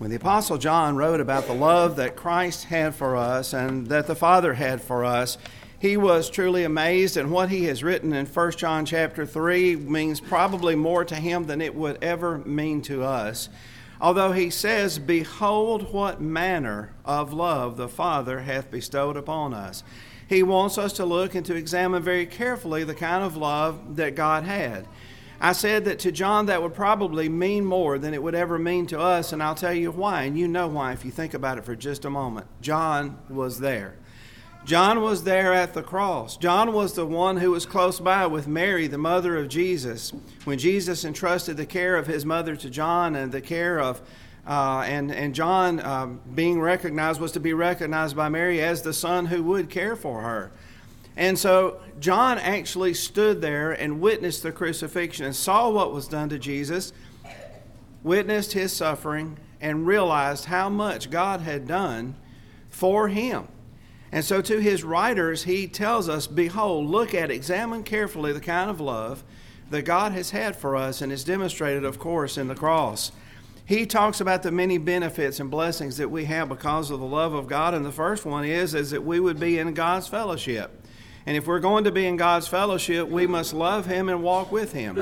When the Apostle John wrote about the love that Christ had for us and that the Father had for us, he was truly amazed, and what he has written in 1 John chapter 3 means probably more to him than it would ever mean to us. Although he says, "Behold what manner of love the Father hath bestowed upon us." He wants us to look and to examine very carefully the kind of love that God had. I said that to John that would probably mean more than it would ever mean to us, and I'll tell you why, and you know why if you think about it for just a moment. John was there. John was there at the cross. John was the one who was close by with Mary, the mother of Jesus, when Jesus entrusted the care of his mother to John, and the care of and John being recognized was to be recognized by Mary as the son who would care for her. And so John actually stood there and witnessed the crucifixion and saw what was done to Jesus, witnessed his suffering, and realized how much God had done for him. And so to his writers, he tells us, "Behold, look at, examine carefully the kind of love that God has had for us and is demonstrated, of course, in the cross." He talks about the many benefits and blessings that we have because of the love of God. And the first one is that we would be in God's fellowship. And if we're going to be in God's fellowship, we must love him and walk with him.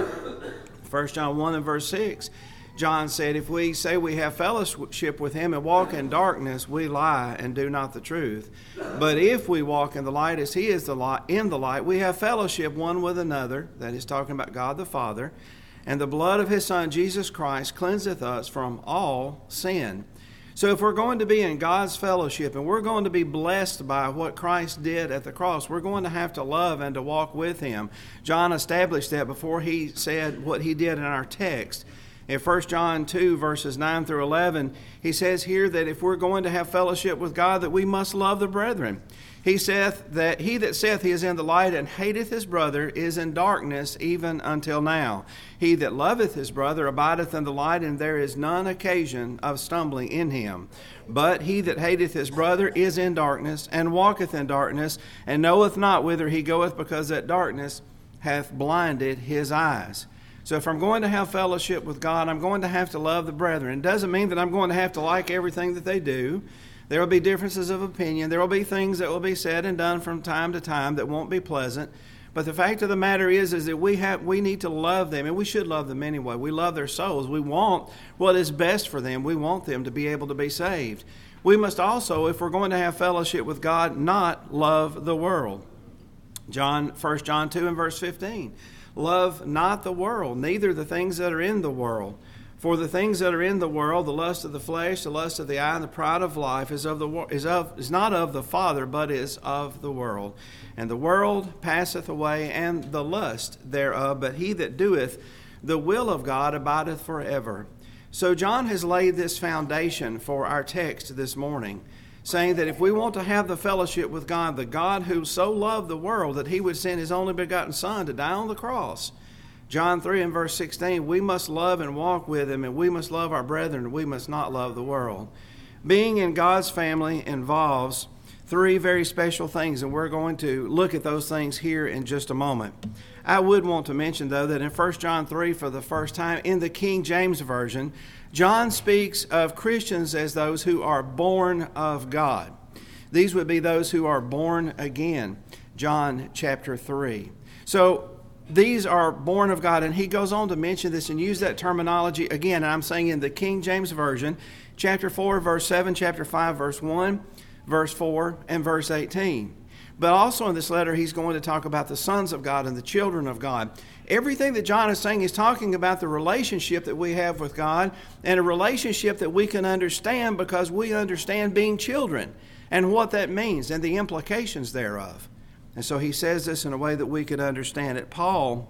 1 John 1 and verse 6, John said, "If we say we have fellowship with him and walk in darkness, we lie and do not the truth. But if we walk in the light as he is in the light, we have fellowship one with another," that is talking about God the Father, "and the blood of his Son, Jesus Christ, cleanseth us from all sin." So if we're going to be in God's fellowship and we're going to be blessed by what Christ did at the cross, we're going to have to love and to walk with him. John established that before he said what he did in our text. In 1 John 2, verses 9 through 11, he says here that if we're going to have fellowship with God, that we must love the brethren. He saith that he that saith he is in the light and hateth his brother is in darkness even until now. He that loveth his brother abideth in the light, and there is none occasion of stumbling in him. But he that hateth his brother is in darkness, and walketh in darkness, and knoweth not whither he goeth, because that darkness hath blinded his eyes. So if I'm going to have fellowship with God, I'm going to have to love the brethren. It doesn't mean that I'm going to have to like everything that they do. There will be differences of opinion. There will be things that will be said and done from time to time that won't be pleasant. But the fact of the matter is that we need to love them, and we should love them anyway. We love their souls. We want what is best for them. We want them to be able to be saved. We must also, if we're going to have fellowship with God, not love the world. 1 John 2 and verse 15. "Love not the world, neither the things that are in the world. For the things that are in the world, the lust of the flesh, the lust of the eye, and the pride of life, is not of the Father, but is of the world. And the world passeth away, and the lust thereof, but he that doeth the will of God abideth forever." So John has laid this foundation for our text this morning, saying that if we want to have the fellowship with God, the God who so loved the world that he would send his only begotten Son to die on the cross, John 3 and verse 16, we must love and walk with him, and we must love our brethren, and we must not love the world. Being in God's family involves three very special things, and we're going to look at those things here in just a moment. I would want to mention, though, that in 1 John 3, for the first time, in the King James Version, John speaks of Christians as those who are born of God. These would be those who are born again, John chapter 3. So these are born of God, and he goes on to mention this and use that terminology again. And I'm saying in the King James Version, chapter 4, verse 7, chapter 5, verse 1, verse 4, and verse 18. But also in this letter, he's going to talk about the sons of God and the children of God. Everything that John is saying is talking about the relationship that we have with God, and a relationship that we can understand because we understand being children and what that means and the implications thereof. And so he says this in a way that we could understand it. Paul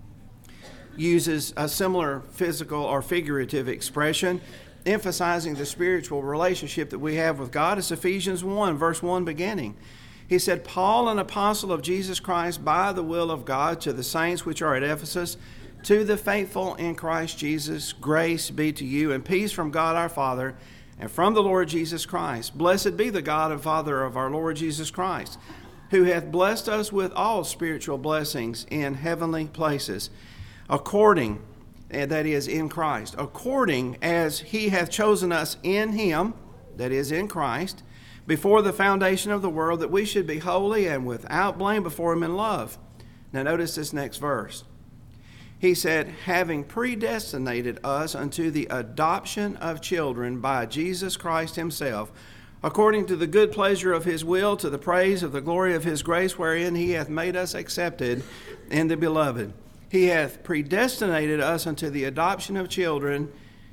uses a similar physical or figurative expression, emphasizing the spiritual relationship that we have with God. It's Ephesians 1, verse 1 beginning. He said, "Paul, an apostle of Jesus Christ, by the will of God, to the saints which are at Ephesus, to the faithful in Christ Jesus, grace be to you, and peace from God our Father, and from the Lord Jesus Christ. Blessed be the God and Father of our Lord Jesus Christ, who hath blessed us with all spiritual blessings in heavenly places, according that is in Christ, according as he hath chosen us in him, that is in Christ, before the foundation of the world, that we should be holy and without blame before him in love. Now notice this next verse. He said, having predestinated us unto the adoption of children by Jesus Christ himself, according to the good pleasure of his will, to the praise of the glory of his grace, wherein he hath made us accepted in the beloved. He hath predestinated us unto the adoption of children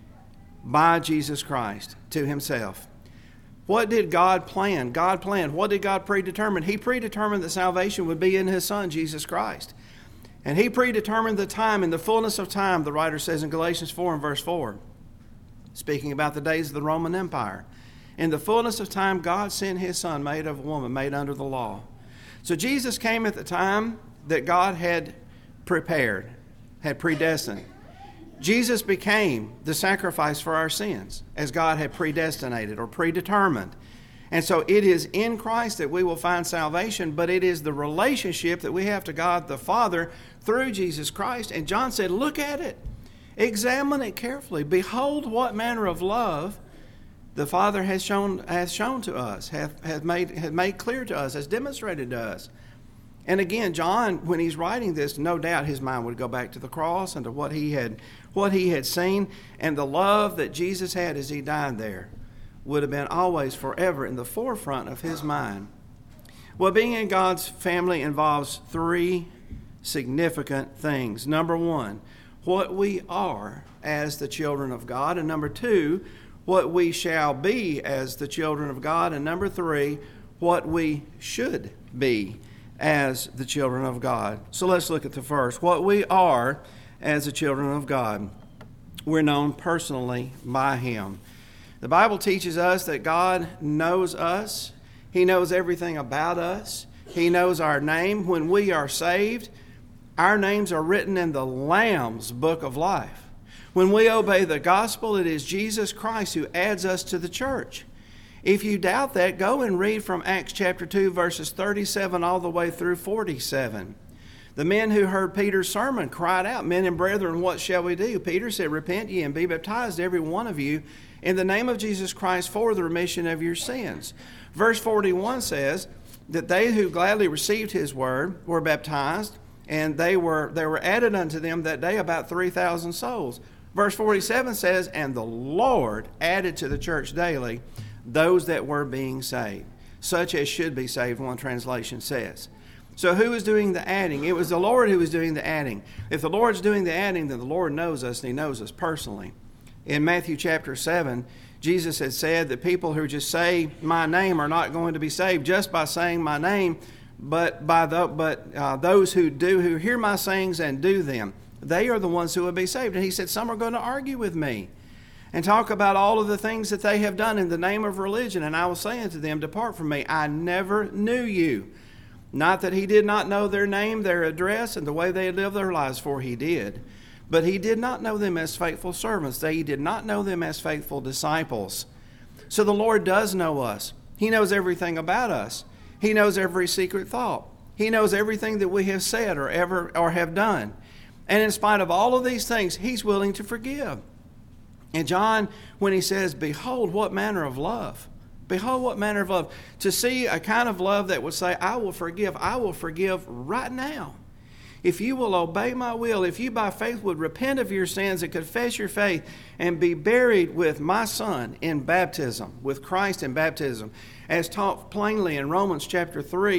by Jesus Christ to himself. What did God plan? God planned. What did God predetermine? He predetermined that salvation would be in his Son, Jesus Christ. And he predetermined the time, in the fullness of time, the writer says in Galatians 4 and verse 4, speaking about the days of the Roman Empire. In the fullness of time, God sent his Son, made of a woman, made under the law. So Jesus came at the time that God had prepared, had predestined. Jesus became the sacrifice for our sins, as God had predestinated or predetermined. And so it is in Christ that we will find salvation, but it is the relationship that we have to God the Father through Jesus Christ. And John said, look at it. Examine it carefully. Behold what manner of love the Father has shown to us, hath made clear to us, has demonstrated to us. And again, John, when he's writing this, no doubt his mind would go back to the cross and to what he had seen, and the love that Jesus had as he died there would have been always forever in the forefront of his mind. Well, being in God's family involves three significant things. Number one, what we are as the children of God. And number two, what we shall be as the children of God. And number three, what we should be as the children of God. So let's look at the first. What we are as the children of God. We're known personally by him. The Bible teaches us that God knows us. He knows everything about us. He knows our name. When we are saved, our names are written in the Lamb's book of life. When we obey the gospel, it is Jesus Christ who adds us to the church. If you doubt that, go and read from Acts chapter 2, verses 37 all the way through 47. The men who heard Peter's sermon cried out, men and brethren, what shall we do? Peter said, repent ye and be baptized, every one of you, in the name of Jesus Christ for the remission of your sins. Verse 41 says that they who gladly received his word were baptized, and there were added unto them that day about 3,000 souls. Verse 47 says, and the Lord added to the church daily those that were being saved, such as should be saved, one translation says. So who is doing the adding? It was the Lord who was doing the adding. If the Lord's doing the adding, then the Lord knows us, and he knows us personally. In Matthew chapter 7, Jesus had said that people who just say my name are not going to be saved just by saying my name, but those who hear my sayings and do them, they are the ones who will be saved. And he said some are going to argue with me and talk about all of the things that they have done in the name of religion. And I will say unto them, depart from me, I never knew you. Not that he did not know their name, their address, and the way they had lived their lives, for he did. But he did not know them as faithful servants. He did not know them as faithful disciples. So the Lord does know us. He knows everything about us. He knows every secret thought. He knows everything that we have said or have done. And in spite of all of these things, he's willing to forgive. And John, when he says, behold, what manner of love. Behold, what manner of love. To see a kind of love that would say, I will forgive right now. If you will obey my will, if you by faith would repent of your sins and confess your faith and be buried with my Son in baptism, with Christ in baptism, as taught plainly in Romans chapter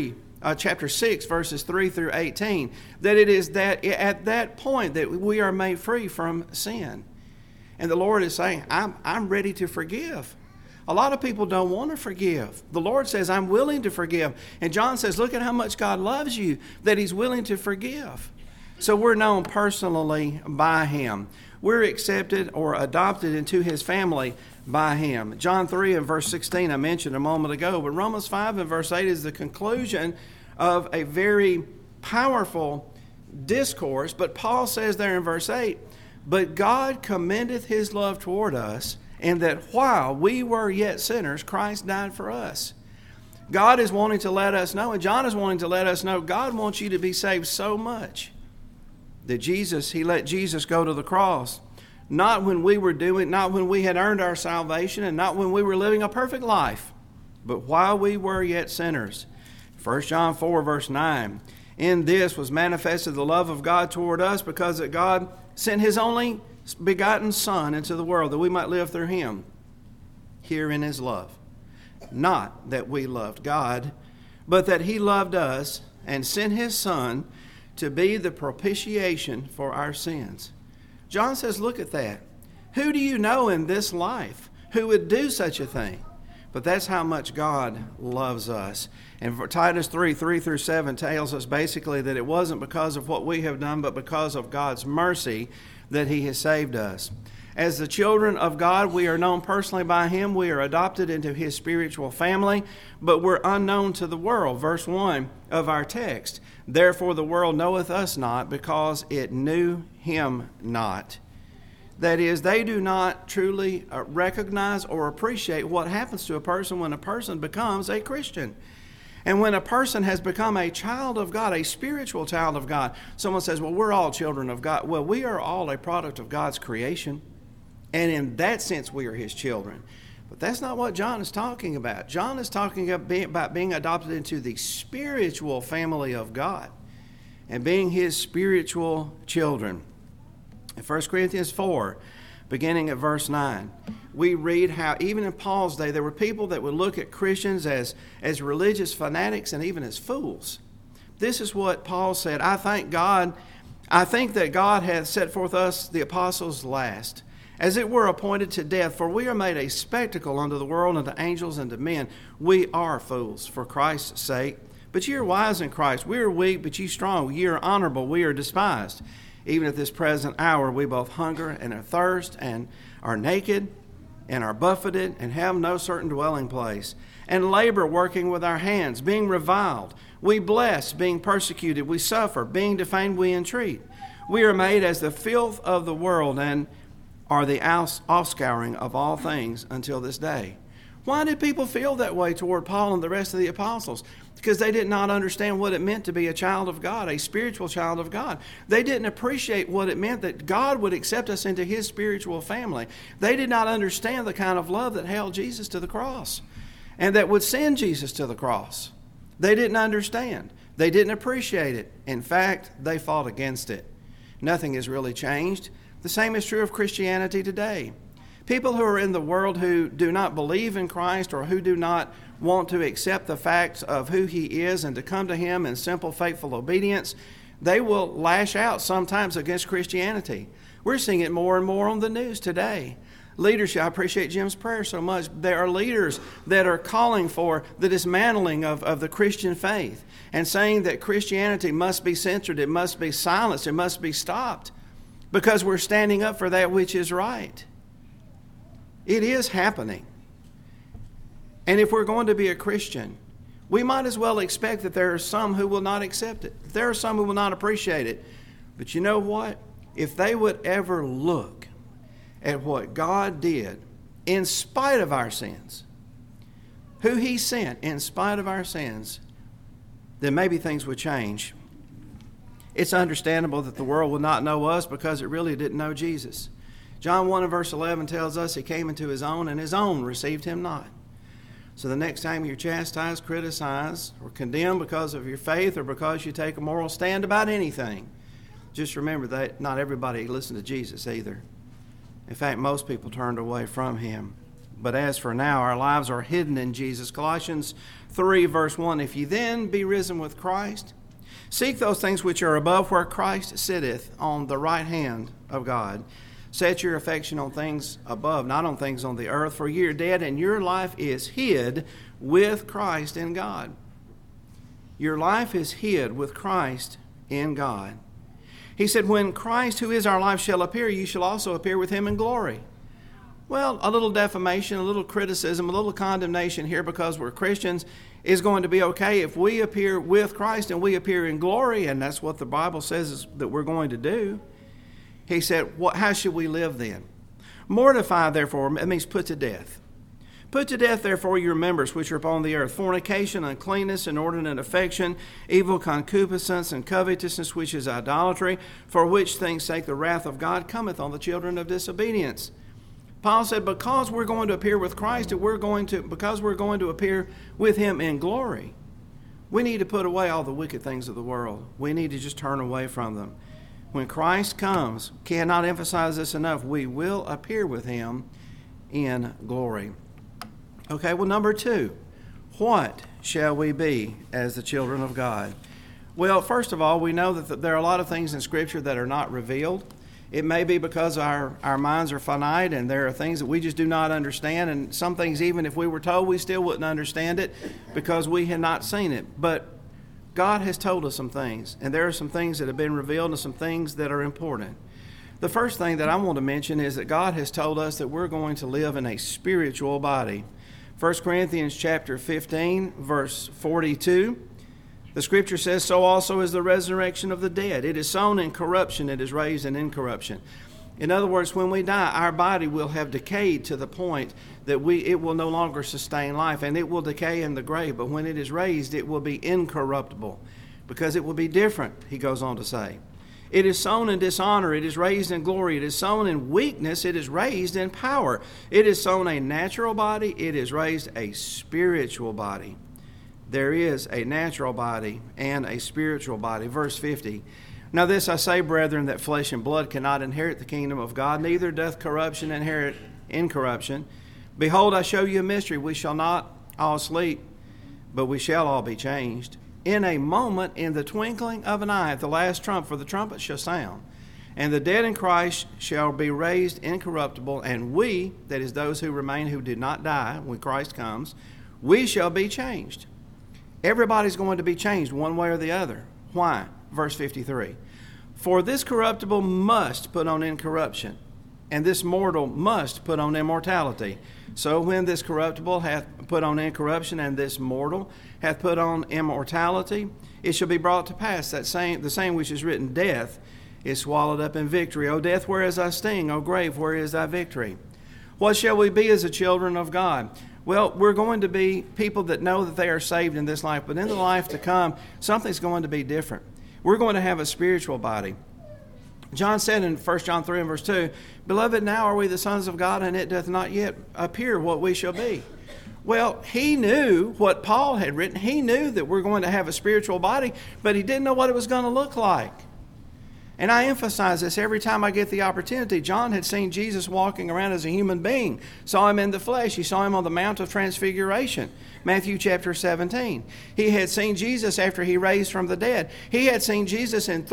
6, verses 3 through 18, that it is that at that point that we are made free from sin. And the Lord is saying, I'm ready to forgive. A lot of people don't want to forgive. The Lord says, I'm willing to forgive. And John says, look at how much God loves you, that he's willing to forgive. So we're known personally by him. We're accepted or adopted into his family by him. John 3 and verse 16 I mentioned a moment ago, but Romans 5 and verse 8 is the conclusion of a very powerful discourse. But Paul says there in verse 8, but God commendeth his love toward us, and that while we were yet sinners, Christ died for us. God is wanting to let us know, and John is wanting to let us know, God wants you to be saved so much that He let Jesus go to the cross, not when we had earned our salvation, and not when we were living a perfect life, but while we were yet sinners. 1 John 4, verse 9, in this was manifested the love of God toward us, because that God sent His only begotten Son into the world, that we might live through Him. Herein is love. Not that we loved God, but that He loved us and sent His Son to be the propitiation for our sins. John says, look at that. Who do you know in this life who would do such a thing? But that's how much God loves us. And for Titus 3:3-7 tells us basically that it wasn't because of what we have done, but because of God's mercy that He has saved us. As the children of God, we are known personally by Him. We are adopted into His spiritual family, but we're unknown to the world. Verse 1 of our text, therefore the world knoweth us not, because it knew Him not. That is, they do not truly recognize or appreciate what happens to a person when a person becomes a Christian. And when a person has become a child of God, a spiritual child of God, someone says, well, we're all children of God. Well, we are all a product of God's creation. And in that sense, we are His children. But that's not what John is talking about. John is talking about being adopted into the spiritual family of God and being His spiritual children. In 1 Corinthians 4, beginning at verse 9, we read how even in Paul's day, there were people that would look at Christians as religious fanatics and even as fools. This is what Paul said, I think that God hath set forth us, the apostles, last, as it were appointed to death, for we are made a spectacle unto the world, and to angels, and to men. We are fools for Christ's sake. But ye are wise in Christ. We are weak, but ye strong. Ye are honorable, we are despised. Even at this present hour we both hunger and are thirst, and are naked, and are buffeted, and have no certain dwelling place, and labor working with our hands, being reviled. We bless, being persecuted. We suffer, being defamed, we entreat. We are made as the filth of the world, and are the offscouring of all things until this day. Why did people feel that way toward Paul and the rest of the apostles? Because they did not understand what it meant to be a child of God, a spiritual child of God. They didn't appreciate what it meant that God would accept us into His spiritual family. They did not understand the kind of love that held Jesus to the cross and that would send Jesus to the cross. They didn't understand. They didn't appreciate it. In fact, they fought against it. Nothing has really changed. The same is true of Christianity today. People who are in the world who do not believe in Christ, or who do not want to accept the facts of who He is and to come to Him in simple, faithful obedience, they will lash out sometimes against Christianity. We're seeing it more and more on the news today. Leadership, I appreciate Jim's prayer so much. There are leaders that are calling for the dismantling of the Christian faith and saying that Christianity must be censored, it must be silenced, it must be stopped, because we're standing up for that which is right. It is happening. And if we're going to be a Christian, we might as well expect that there are some who will not accept it. There are some who will not appreciate it. But you know what? If they would ever look at what God did in spite of our sins, who He sent in spite of our sins, then maybe things would change. It's understandable that the world will not know us because it really didn't know Jesus. John 1 and verse 11 tells us He came into His own, and His own received Him not. So the next time you're chastised, criticized, or condemned because of your faith or because you take a moral stand about anything, just remember that not everybody listened to Jesus either. In fact, most people turned away from Him. But as for now, our lives are hidden in Jesus. Colossians 3 verse 1, if ye then be risen with Christ, seek those things which are above, where Christ sitteth on the right hand of God. Set your affection on things above, not on things on the earth, for ye are dead, and your life is hid with Christ in God. Your life is hid with Christ in God. He said, when Christ, who is our life, shall appear, you shall also appear with Him in glory. Well, a little defamation, a little criticism, a little condemnation here because we're Christians is going to be okay if we appear with Christ and we appear in glory, and that's what the Bible says is that we're going to do. He said, how should we live then? Mortify, therefore, it means put to death. Put to death, therefore, your members which are upon the earth, fornication, uncleanness, inordinate affection, evil concupiscence, and covetousness, which is idolatry, for which things' sake the wrath of God cometh on the children of disobedience. Paul said, because we're going to appear with Christ, because we're going to appear with him in glory, we need to put away all the wicked things of the world. We need to just turn away from them. When Christ comes, cannot emphasize this enough, we will appear with him in glory. Okay, well, number 2, what shall we be as the children of God? Well, first of all, we know that there are a lot of things in Scripture that are not revealed. It may be because our minds are finite and there are things that we just do not understand, and some things, even if we were told, we still wouldn't understand it because we had not seen it. But God has told us some things, and there are some things that have been revealed and some things that are important. The first thing that I want to mention is that God has told us that we're going to live in a spiritual body. 1 Corinthians chapter 15, verse 42, the Scripture says, so also is the resurrection of the dead. It is sown in corruption, it is raised in incorruption. In other words, when we die, our body will have decayed to the point that it will no longer sustain life, and it will decay in the grave. But when it is raised, it will be incorruptible, because it will be different, he goes on to say. It is sown in dishonor, it is raised in glory. It is sown in weakness, it is raised in power. It is sown a natural body, it is raised a spiritual body. There is a natural body and a spiritual body. Verse 50, now this I say, brethren, that flesh and blood cannot inherit the kingdom of God, neither doth corruption inherit incorruption. Behold, I show you a mystery. We shall not all sleep, but we shall all be changed. In a moment, in the twinkling of an eye, at the last trump, for the trumpet shall sound, and the dead in Christ shall be raised incorruptible, and we, that is those who remain who did not die when Christ comes, we shall be changed. Everybody's going to be changed one way or the other. Why? Verse 53. For this corruptible must put on incorruption, and this mortal must put on immortality. So when this corruptible hath put on incorruption, and this mortal hath put on immortality, it shall be brought to pass that the same which is written, death is swallowed up in victory. O death, where is thy sting? O grave, where is thy victory? What shall we be as the children of God? Well, we're going to be people that know that they are saved in this life, but in the life to come, something's going to be different. We're going to have a spiritual body. John said in 1 John 3 and verse 2, Beloved, now are we the sons of God, and it doth not yet appear what we shall be. Well, he knew what Paul had written. He knew that we're going to have a spiritual body, but he didn't know what it was going to look like. And I emphasize this every time I get the opportunity. John had seen Jesus walking around as a human being, saw him in the flesh. He saw him on the Mount of Transfiguration, Matthew chapter 17. He had seen Jesus after he raised from the dead. He had seen Jesus in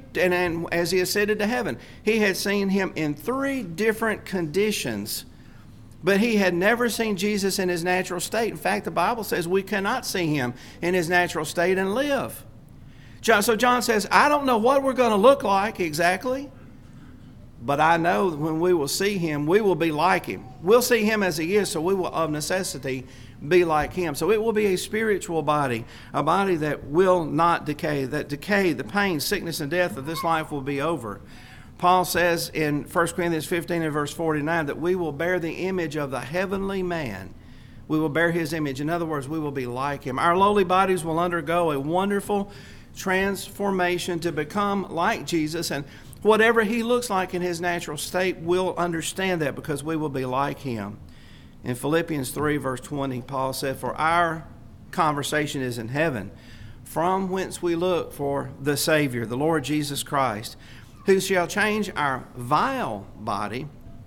as he ascended to heaven, he had seen him in 3 different conditions. But he had never seen Jesus in his natural state. In fact, the Bible says we cannot see him in his natural state and live. So John says, I don't know what we're going to look like exactly, but I know that when we will see him, we will be like him. We'll see him as he is, so we will of necessity be like him. So it will be a spiritual body, a body that will not decay, the pain, sickness, and death of this life will be over. Paul says in 1 Corinthians 15 and verse 49 that we will bear the image of the heavenly man. We will bear his image. In other words, we will be like him. Our lowly bodies will undergo a wonderful transformation to become like Jesus, and whatever he looks like in his natural state, we'll understand that because we will be like him. In Philippians 3 verse 20, Paul said, For our conversation is in heaven, from whence we look for the Savior, the Lord Jesus Christ, who shall change our vile body,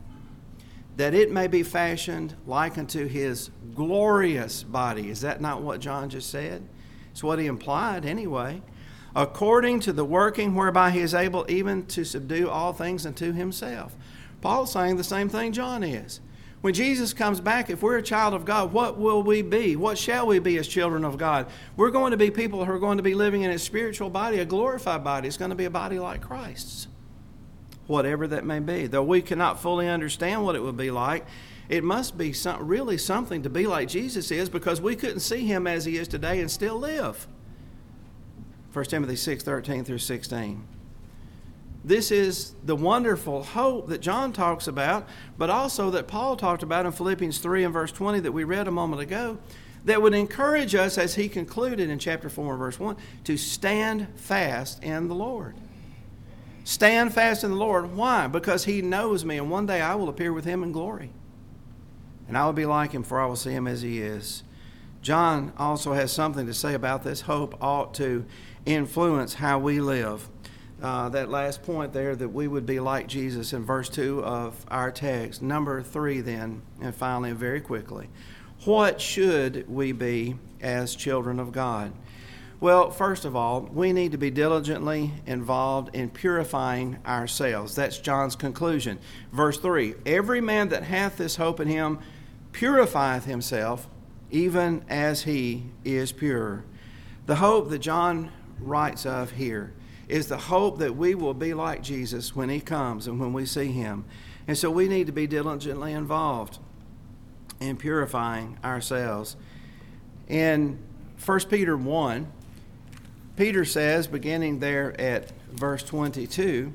that it may be fashioned like unto his glorious body. Is that not what John just said? It's what he implied anyway. According to the working whereby he is able even to subdue all things unto himself. Paul's saying the same thing John is. When Jesus comes back, if we're a child of God, what will we be? What shall we be as children of God? We're going to be people who are going to be living in a spiritual body, a glorified body. It's going to be a body like Christ's, whatever that may be. Though we cannot fully understand what it would be like, it must be really something to be like Jesus is, because we couldn't see him as he is today and still live. 1 Timothy 6:13 through 16. This is the wonderful hope that John talks about, but also that Paul talked about in Philippians 3 and verse 20 that we read a moment ago, that would encourage us, as he concluded in chapter 4 and verse 1, to stand fast in the Lord. Stand fast in the Lord. Why? Because he knows me, and one day I will appear with him in glory. And I will be like him, for I will see him as he is. John also has something to say about this. Hope ought to influence how we live. That last point there, that we would be like Jesus in verse 2 of our text. Number 3 then, and finally, very quickly. What should we be as children of God? Well, first of all, we need to be diligently involved in purifying ourselves. That's John's conclusion. Verse 3, every man that hath this hope in him purifieth himself, even as he is pure. The hope that John writes of here is the hope that we will be like Jesus when he comes and when we see him. And so we need to be diligently involved in purifying ourselves. In 1 Peter 1, Peter says, beginning there at verse 22,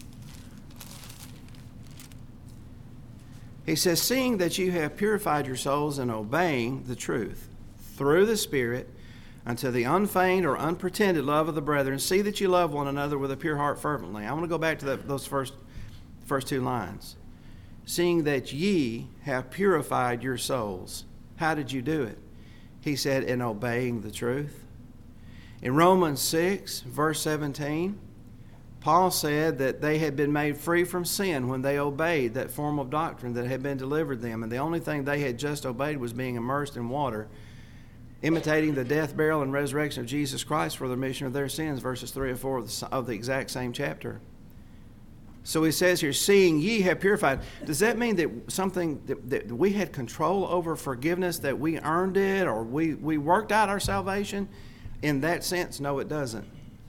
he says, seeing that you have purified your souls in obeying the truth through the Spirit unto the unfeigned or unpretended love of the brethren, see that you love one another with a pure heart fervently. I want to go back to those first two lines. Seeing that ye have purified your souls. How did you do it? He said, in obeying the truth. In Romans 6, verse 17, Paul said that they had been made free from sin when they obeyed that form of doctrine that had been delivered them. And the only thing they had just obeyed was being immersed in water, imitating the death, burial, and resurrection of Jesus Christ for the remission of their sins, verses 3 and 4 of the exact same chapter. So he says here, seeing ye have purified. Does that mean that something that we had control over forgiveness, that we earned it, or we worked out our salvation? In that sense, no, it doesn't.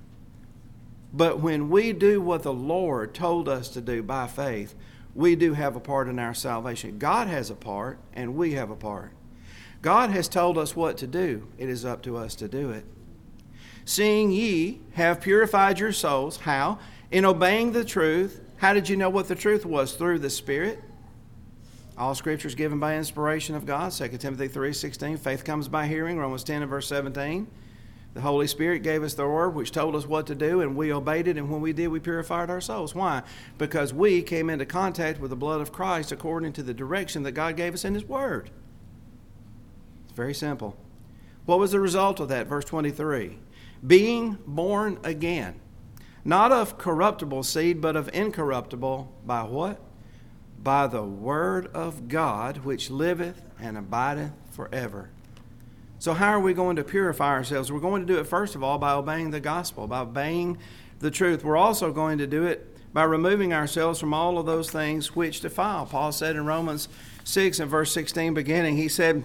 But when we do what the Lord told us to do by faith, we do have a part in our salvation. God has a part, and we have a part. God has told us what to do. It is up to us to do it. Seeing ye have purified your souls. How? In obeying the truth. How did you know what the truth was? Through the Spirit. All Scripture is given by inspiration of God. 2 Timothy 3:16. Faith comes by hearing. Romans 10 and verse 17. The Holy Spirit gave us the word which told us what to do, and we obeyed it, and when we did, we purified our souls. Why? Because we came into contact with the blood of Christ according to the direction that God gave us in His Word. It's very simple. What was the result of that? Verse 23. Being born again, not of corruptible seed, but of incorruptible, by what? By the Word of God, which liveth and abideth forever. So how are we going to purify ourselves? We're going to do it, first of all, by obeying the gospel, by obeying the truth. We're also going to do it by removing ourselves from all of those things which defile. Paul said in Romans 6 and verse 16 beginning, he said,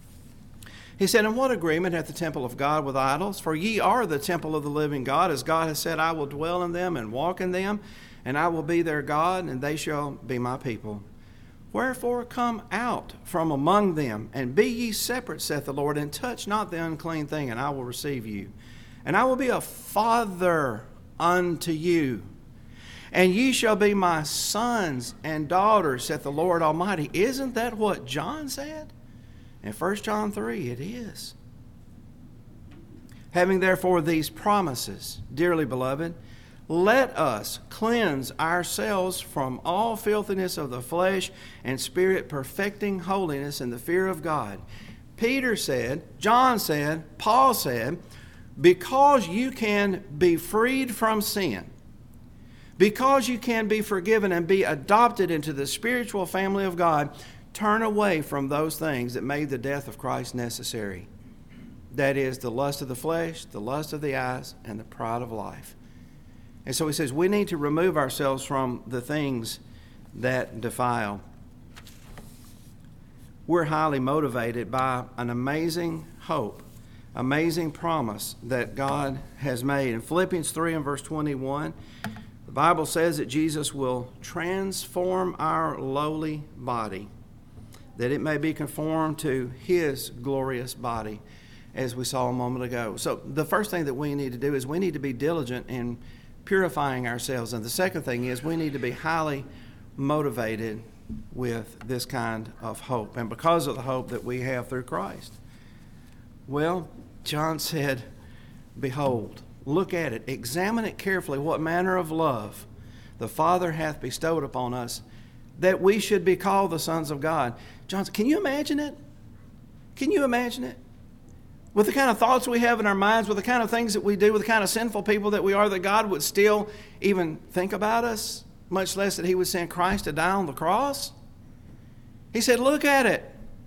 "And what agreement hath the temple of God with idols? For ye are the temple of the living God, as God has said, I will dwell in them and walk in them, and I will be their God, and they shall be my people. Wherefore come out from among them, and be ye separate, saith the Lord, and touch not the unclean thing, and I will receive you. And I will be a father unto you, and ye shall be my sons and daughters, saith the Lord Almighty." Isn't that what John said? In 1 John 3, it is. "Having therefore these promises, dearly beloved, let us cleanse ourselves from all filthiness of the flesh and spirit, perfecting holiness in the fear of God." Peter said, John said, Paul said, because you can be freed from sin, because you can be forgiven and be adopted into the spiritual family of God, turn away from those things that made the death of Christ necessary. That is, the lust of the flesh, the lust of the eyes, and the pride of life. And so he says we need to remove ourselves from the things that defile. We're highly motivated by an amazing hope, amazing promise that God has made. In Philippians 3 and verse 21, the Bible says that Jesus will transform our lowly body, that it may be conformed to His glorious body, as we saw a moment ago. So the first thing that we need to do is we need to be diligent in purifying ourselves. And the second thing is we need to be highly motivated with this kind of hope, and because of the hope that we have through Christ. Well, John said, behold, look at it, examine it carefully, what manner of love the Father hath bestowed upon us, that we should be called the sons of God. John said, can you imagine it? Can you imagine it? With the kind of thoughts we have in our minds, with the kind of things that we do, with the kind of sinful people that we are, that God would still even think about us, much less that He would send Christ to die on the cross. He said, look at it.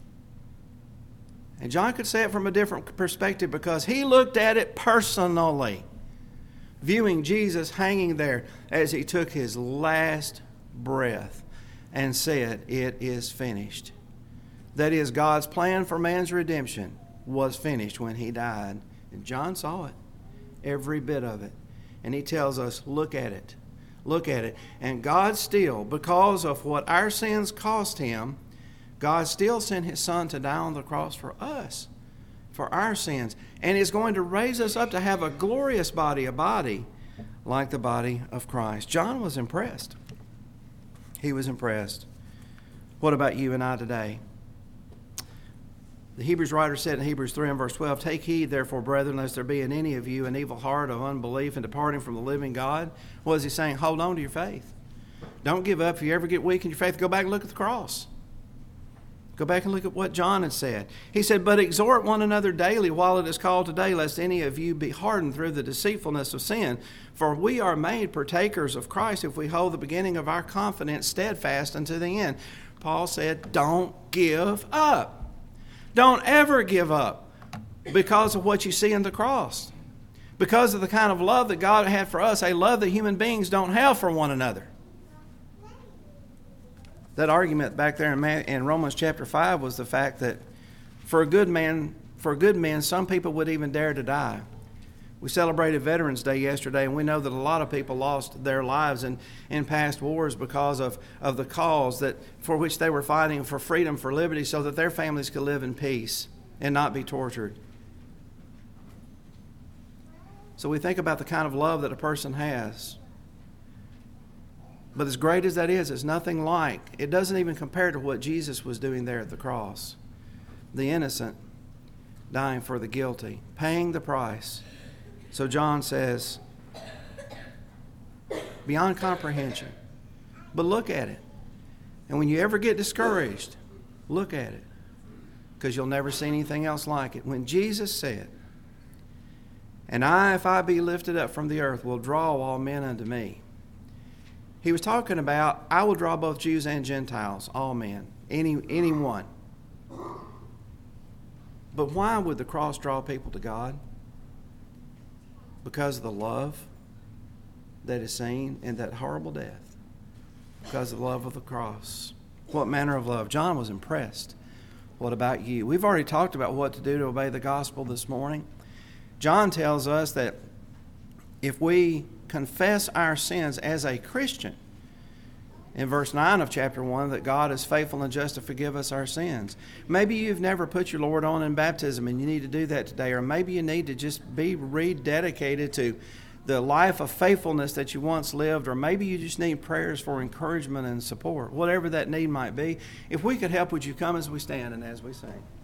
And John could say it from a different perspective because he looked at it personally, viewing Jesus hanging there as He took His last breath and said, it is finished. That is, God's plan for man's redemption was finished when He died. And John saw it, every bit of it. And he tells us, look at it. Look at it. And God still, because of what our sins cost Him, God still sent His Son to die on the cross for us, for our sins, and is going to raise us up to have a glorious body, a body like the body of Christ. John was impressed. He was impressed. What about you and I today? The Hebrews writer said in Hebrews 3 and verse 12, take heed, therefore, brethren, lest there be in any of you an evil heart of unbelief and departing from the living God. What is he saying? Hold on to your faith. Don't give up. If you ever get weak in your faith, go back and look at the cross. Go back and look at what John had said. He said, but exhort one another daily while it is called today, lest any of you be hardened through the deceitfulness of sin. For we are made partakers of Christ if we hold the beginning of our confidence steadfast unto the end. Paul said, don't give up. Don't ever give up because of what you see in the cross. Because of the kind of love that God had for us, a love that human beings don't have for one another. That argument back there in Romans chapter 5 was the fact that for a good man, some people would even dare to die. We celebrated Veterans Day yesterday, and we know that a lot of people lost their lives in past wars because of the cause that for which they were fighting for freedom, for liberty, so that their families could live in peace and not be tortured. So we think about the kind of love that a person has. But as great as that is, it's nothing like, it doesn't even compare to what Jesus was doing there at the cross. The innocent dying for the guilty, paying the price. So John says, beyond comprehension. But look at it. And when you ever get discouraged, look at it. Because you'll never see anything else like it. When Jesus said, and I, if I be lifted up from the earth, will draw all men unto me. He was talking about, I will draw both Jews and Gentiles, all men, anyone. But why would the cross draw people to God? Because of the love that is seen in that horrible death. Because of the love of the cross. What manner of love? John was impressed. What about you? We've already talked about what to do to obey the gospel this morning. John tells us that if we confess our sins as a Christian, in verse 9 of chapter 1, that God is faithful and just to forgive us our sins. Maybe you've never put your Lord on in baptism and you need to do that today. Or maybe you need to just be rededicated to the life of faithfulness that you once lived. Or maybe you just need prayers for encouragement and support. Whatever that need might be. If we could help, would you come as we stand and as we sing?